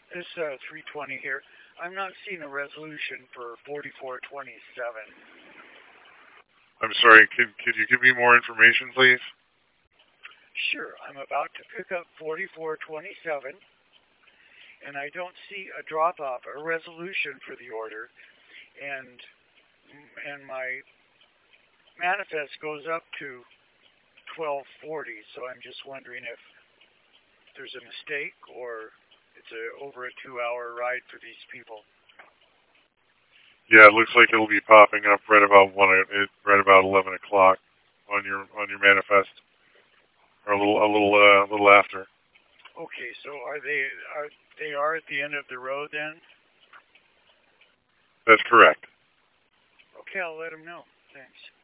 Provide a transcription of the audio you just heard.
This 320 here. I'm not seeing a resolution for 4427. I'm sorry, could you give me more information, please? Sure, I'm about to pick up 4427, and I don't see a drop off, a resolution for the order, and my manifest goes up to 1240. So I'm just wondering if there's a mistake or it's over a 2-hour ride for these people. Yeah, it looks like it'll be popping up right about right about 11 o'clock on your manifest, or a little after. Okay, so are they at the end of the road then? That's correct. Okay, I'll let them know. Thanks.